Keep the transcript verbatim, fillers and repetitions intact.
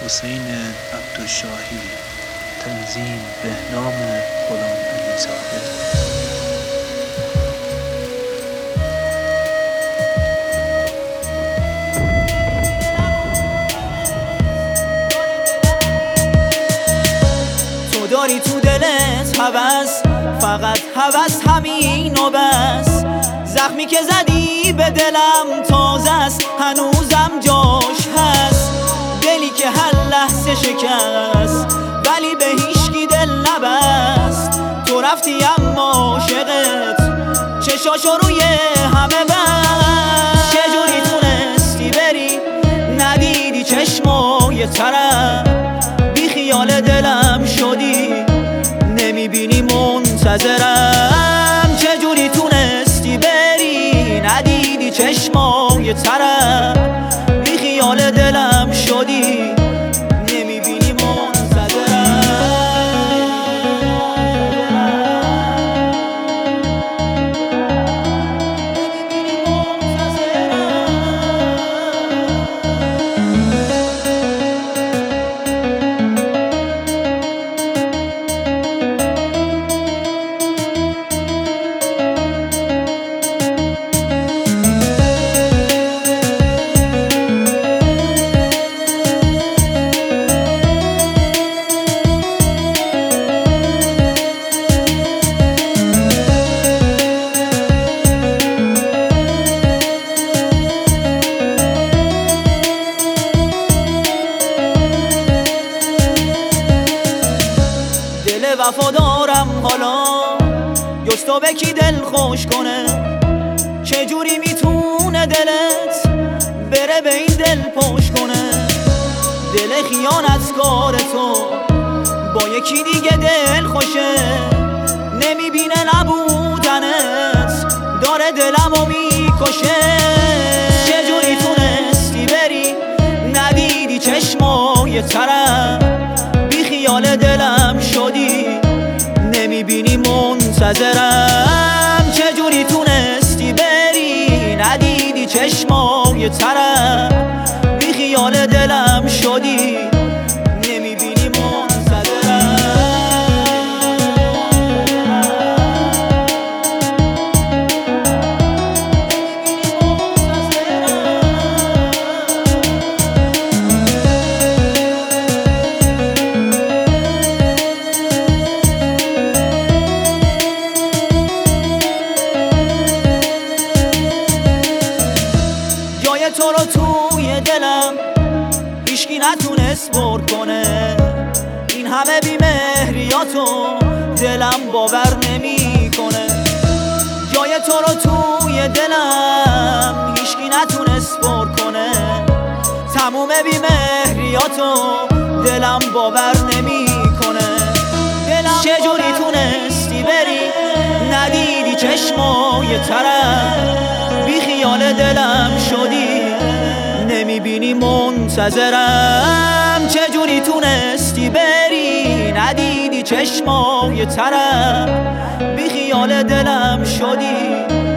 حسین عبدالشاهی. تنظیم بهنام غلام علیزاده. تو داری تو دلت هوس، فقط هوس همین و بس. زخمی که زدی به دلم تازه است، هنوزم جاش هست. دلی که هر لحظه شکست ولی به هیچکی دل نبست. تو رفتی اما عاشقت چشاشو روی همه بست. چجوری تونستی بری ندیدی چشمای طرف؟ بی خیال دلم شدی نمیبینی منتظرم. چجوری تونستی بری ندیدی چشمای طرف؟ بی خیال دلم شدی نمیبینی منتظرم. وفادارم حالا جستو به کی دل خوش کنه؟ چجوری میتونه دلت بره به این دل پشت کنه؟ دل خیانتکار تو با یکی دیگه دل خوشه، نمیبینه نبودنت داره دلمو میکشه. چجوری تونستی بری ندیدی چشمای طرف؟ بی خیال دلم شدی نمیبینی منتظرم. چجوری تونستی بری ندیدی چشمای طرف؟ بی خیال دلم شدی نمیبینی منتظرم. تو رو توی دلم هیچکی نتونست پر کنه. این همه بی‌مهریاتو دلم باور نمیکنه. جای تو رو توی دلم هیچکی نتونست پر کنه. تموم بی‌مهریاتو دلم باور نمیکنه. دلم چجوری تونستی بری ندیدی چشمای طرف؟ بی خیال دلم شدی نمیبینی منتظرم. چجوری تونستی بری ندیدی چشمای طرف؟ بی خیال دلم شدی